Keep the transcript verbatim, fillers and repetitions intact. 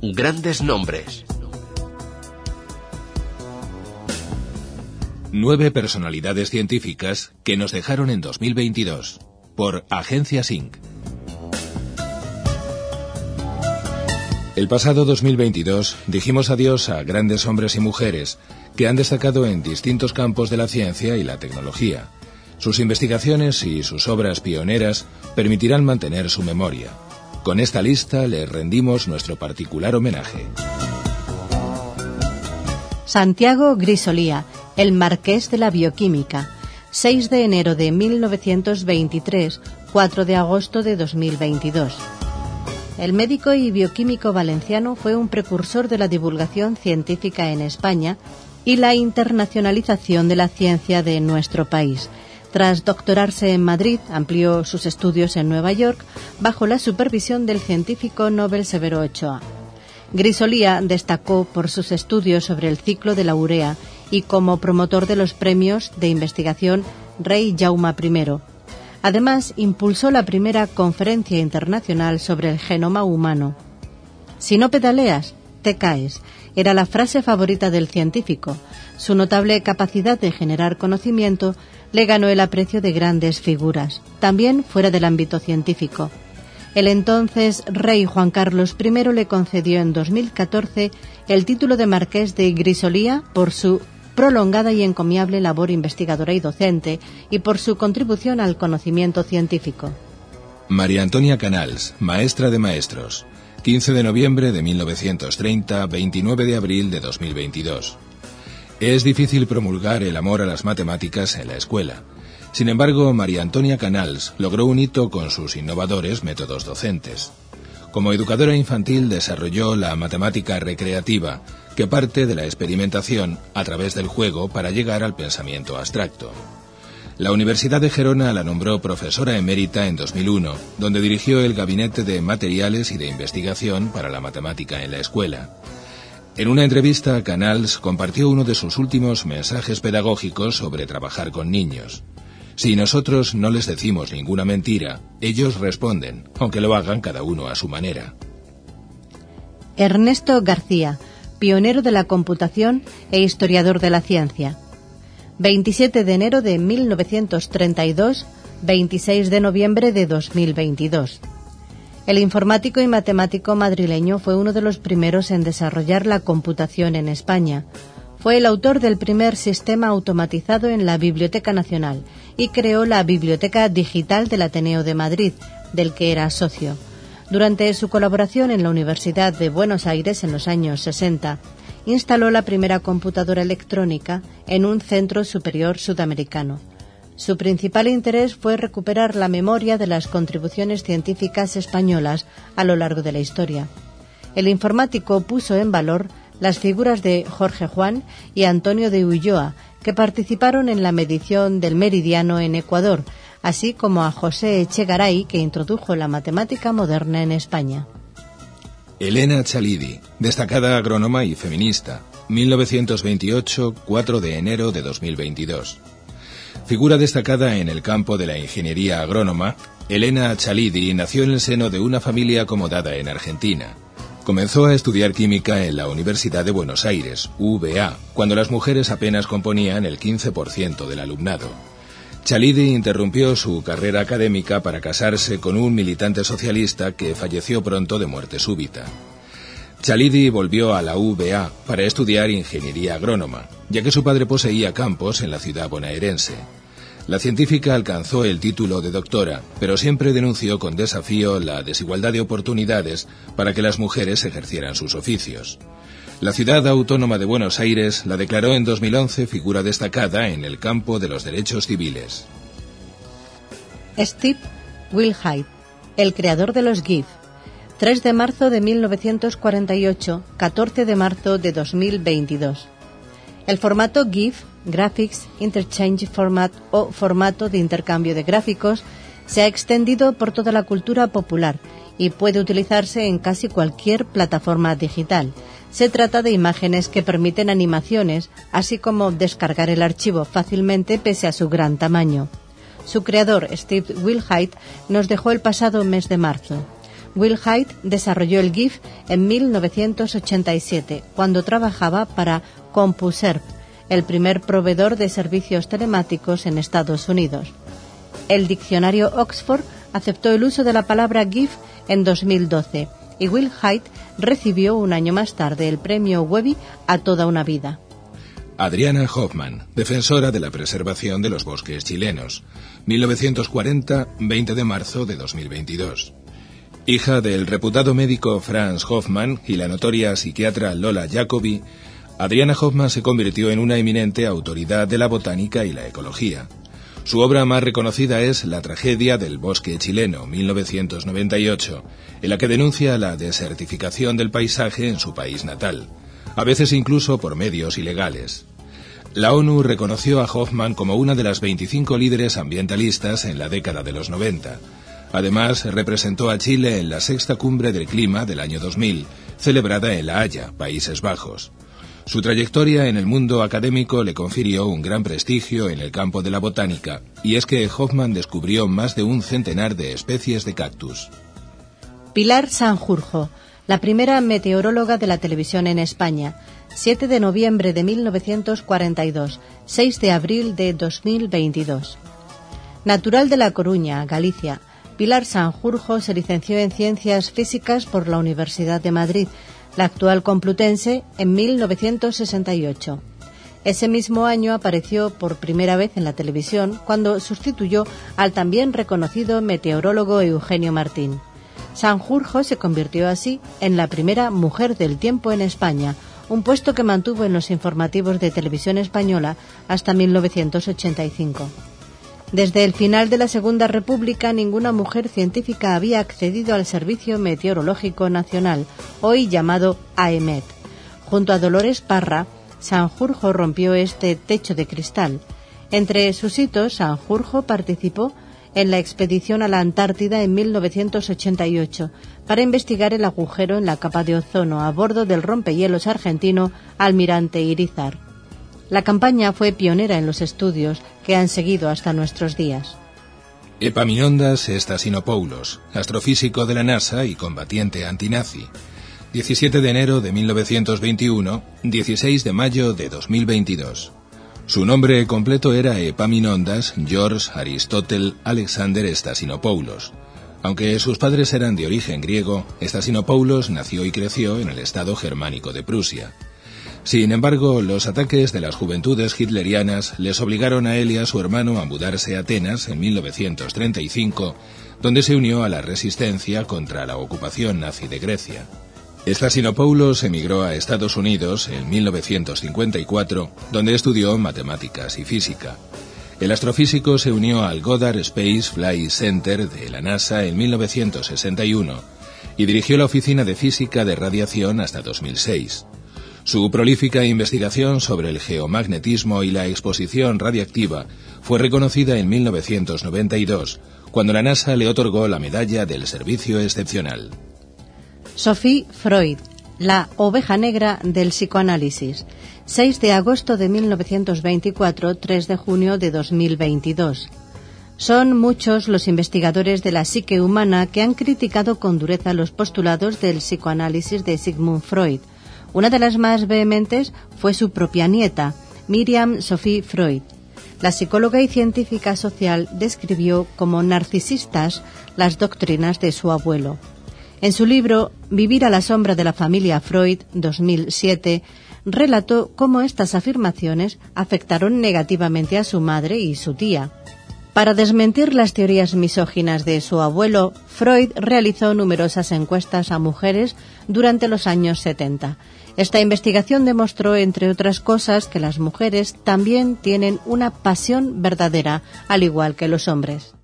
Grandes nombres. Nueve personalidades científicas que nos dejaron en dos mil veintidós, por Agencia Sync. El pasado dos mil veintidós dijimos adiós a grandes hombres y mujeres que han destacado en distintos campos de la ciencia y la tecnología. Sus investigaciones y sus obras pioneras permitirán mantener su memoria. Con esta lista les rendimos nuestro particular homenaje. Santiago Grisolía, el marqués de la bioquímica, seis de enero de mil novecientos veintitrés, cuatro de agosto de dos mil veintidós. El médico y bioquímico valenciano fue un precursor de la divulgación científica en España y la internacionalización de la ciencia de nuestro país. Tras doctorarse en Madrid, amplió sus estudios en Nueva York bajo la supervisión del científico Nobel Severo Ochoa. Grisolía destacó por sus estudios sobre el ciclo de la urea y como promotor de los premios de investigación Rey Jaume primero. Además, impulsó la primera conferencia internacional sobre el genoma humano. Si no pedaleas, te caes, era la frase favorita del científico. Su notable capacidad de generar conocimiento le ganó el aprecio de grandes figuras, también fuera del ámbito científico. El entonces rey Juan Carlos primero le concedió en dos mil catorce el título de marqués de Grisolía por su prolongada y encomiable labor investigadora y docente y por su contribución al conocimiento científico. María Antonia Canals, maestra de maestros, quince de noviembre de mil novecientos treinta, veintinueve de abril de dos mil veintidós. Es difícil promulgar el amor a las matemáticas en la escuela. Sin embargo, María Antonia Canals logró un hito con sus innovadores métodos docentes. Como educadora infantil desarrolló la matemática recreativa, que parte de la experimentación a través del juego para llegar al pensamiento abstracto. La Universidad de Gerona la nombró profesora emérita en dos mil uno, donde dirigió el Gabinete de Materiales y de Investigación para la Matemática en la escuela. En una entrevista, Canals compartió uno de sus últimos mensajes pedagógicos sobre trabajar con niños. Si nosotros no les decimos ninguna mentira, ellos responden, aunque lo hagan cada uno a su manera. Ernesto García, pionero de la computación e historiador de la ciencia. veintisiete de enero de mil novecientos treinta y dos, veintiséis de noviembre de dos mil veintidós. El informático y matemático madrileño fue uno de los primeros en desarrollar la computación en España. Fue el autor del primer sistema automatizado en la Biblioteca Nacional y creó la Biblioteca Digital del Ateneo de Madrid, del que era socio. Durante su colaboración en la Universidad de Buenos Aires en los años sesenta, instaló la primera computadora electrónica en un centro superior sudamericano. Su principal interés fue recuperar la memoria de las contribuciones científicas españolas a lo largo de la historia. El informático puso en valor las figuras de Jorge Juan y Antonio de Ulloa, que participaron en la medición del meridiano en Ecuador, así como a José Echegaray, que introdujo la matemática moderna en España. Elena Chalidi, destacada agrónoma y feminista, mil novecientos veintiocho, cuatro de enero de dos mil veintidós. Figura destacada en el campo de la ingeniería agrónoma, Elena Chalidi nació en el seno de una familia acomodada en Argentina. Comenzó a estudiar química en la Universidad de Buenos Aires, U B A, cuando las mujeres apenas componían el quince por ciento del alumnado. Chalidi interrumpió su carrera académica para casarse con un militante socialista que falleció pronto de muerte súbita. Chalidi volvió a la U B A para estudiar ingeniería agrónoma, ya que su padre poseía campos en la ciudad bonaerense. La científica alcanzó el título de doctora, pero siempre denunció con desafío la desigualdad de oportunidades para que las mujeres ejercieran sus oficios. La ciudad autónoma de Buenos Aires la declaró en dos mil once figura destacada en el campo de los derechos civiles. Steve Wilhite, el creador de los GIF, tres de marzo de mil novecientos cuarenta y ocho, catorce de marzo de dos mil veintidós. El formato GIF, Graphics Interchange Format o formato de intercambio de gráficos, se ha extendido por toda la cultura popular y puede utilizarse en casi cualquier plataforma digital. Se trata de imágenes que permiten animaciones, así como descargar el archivo fácilmente pese a su gran tamaño. Su creador, Steve Wilhite, nos dejó el pasado mes de marzo. Will Hite desarrolló el GIF en mil novecientos ochenta y siete, cuando trabajaba para CompuServe, el primer proveedor de servicios telemáticos en Estados Unidos. El diccionario Oxford aceptó el uso de la palabra GIF en dos mil doce y Will Hite recibió un año más tarde el premio Webby a toda una vida. Adriana Hoffman, defensora de la preservación de los bosques chilenos, mil novecientos cuarenta, veinte de marzo de dos mil veintidós. Hija del reputado médico Franz Hoffman y la notoria psiquiatra Lola Jacobi, Adriana Hoffman se convirtió en una eminente autoridad de la botánica y la ecología. Su obra más reconocida es La tragedia del bosque chileno, mil novecientos noventa y ocho, en la que denuncia la desertificación del paisaje en su país natal, a veces incluso por medios ilegales. La ONU reconoció a Hoffman como una de las veinticinco líderes ambientalistas en la década de los noventa. Además, representó a Chile en la sexta cumbre del clima del año dos mil, celebrada en La Haya, Países Bajos. Su trayectoria en el mundo académico le confirió un gran prestigio en el campo de la botánica, y es que Hoffman descubrió más de un centenar de especies de cactus. Pilar Sanjurjo, la primera meteoróloga de la televisión en España, siete de noviembre de mil novecientos cuarenta y dos, seis de abril de dos mil veintidós. Natural de La Coruña, Galicia, Pilar Sanjurjo se licenció en Ciencias Físicas por la Universidad de Madrid, la actual Complutense, en mil novecientos sesenta y ocho. Ese mismo año apareció por primera vez en la televisión cuando sustituyó al también reconocido meteorólogo Eugenio Martín. Sanjurjo se convirtió así en la primera mujer del tiempo en España, un puesto que mantuvo en los informativos de Televisión Española hasta mil novecientos ochenta y cinco. Desde el final de la Segunda República, ninguna mujer científica había accedido al Servicio Meteorológico Nacional, hoy llamado AEMET. Junto a Dolores Parra, Sanjurjo rompió este techo de cristal. Entre sus hitos, Sanjurjo participó en la expedición a la Antártida en mil novecientos ochenta y ocho para investigar el agujero en la capa de ozono a bordo del rompehielos argentino Almirante Irizar. La campaña fue pionera en los estudios que han seguido hasta nuestros días. Epaminondas Stasinopoulos, astrofísico de la NASA y combatiente antinazi. diecisiete de enero de mil novecientos veintiuno, dieciséis de mayo de dos mil veintidós. Su nombre completo era Epaminondas George Aristotle Alexander Stasinopoulos. Aunque sus padres eran de origen griego, Stasinopoulos nació y creció en el estado germánico de Prusia. Sin embargo, los ataques de las juventudes hitlerianas les obligaron a él y a su hermano a mudarse a Atenas en mil novecientos treinta y cinco, donde se unió a la resistencia contra la ocupación nazi de Grecia. Stasinopoulos emigró a Estados Unidos en mil novecientos cincuenta y cuatro, donde estudió matemáticas y física. El astrofísico se unió al Goddard Space Flight Center de la NASA en mil novecientos sesenta y uno y dirigió la Oficina de Física de Radiación hasta dos mil seis. Su prolífica investigación sobre el geomagnetismo y la exposición radiactiva fue reconocida en mil novecientos noventa y dos, cuando la NASA le otorgó la medalla del Servicio Excepcional. Sophie Freud, la oveja negra del psicoanálisis, seis de agosto de mil novecientos veinticuatro, tres de junio de dos mil veintidós. Son muchos los investigadores de la psique humana que han criticado con dureza los postulados del psicoanálisis de Sigmund Freud. Una de las más vehementes fue su propia nieta, Miriam Sophie Freud. La psicóloga y científica social describió como narcisistas las doctrinas de su abuelo. En su libro Vivir a la sombra de la familia Freud, dos mil siete, relató cómo estas afirmaciones afectaron negativamente a su madre y su tía. Para desmentir las teorías misóginas de su abuelo, Freud realizó numerosas encuestas a mujeres durante los años setenta. Esta investigación demostró, entre otras cosas, que las mujeres también tienen una pasión verdadera, al igual que los hombres.